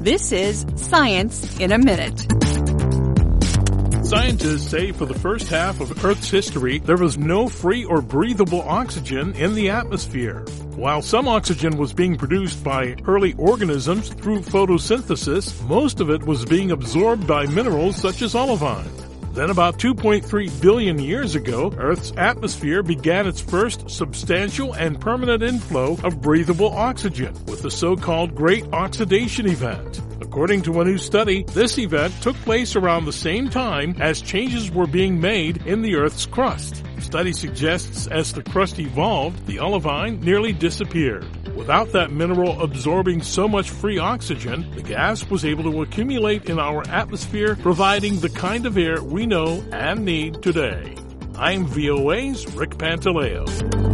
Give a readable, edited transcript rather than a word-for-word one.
This is Science in a Minute. Scientists say for the first half of Earth's history, there was no free or breathable oxygen in the atmosphere. While some oxygen was being produced by early organisms through photosynthesis, most of it was being absorbed by minerals such as olivine. Then about 2.3 billion years ago, Earth's atmosphere began its first substantial and permanent inflow of breathable oxygen with the so-called Great Oxidation Event. According to a new study, this event took place around the same time as changes were being made in the Earth's crust. The study suggests as the crust evolved, the olivine nearly disappeared. Without that mineral absorbing so much free oxygen, the gas was able to accumulate in our atmosphere, providing the kind of air we know and need today. I'm VOA's Rick Pantaleo.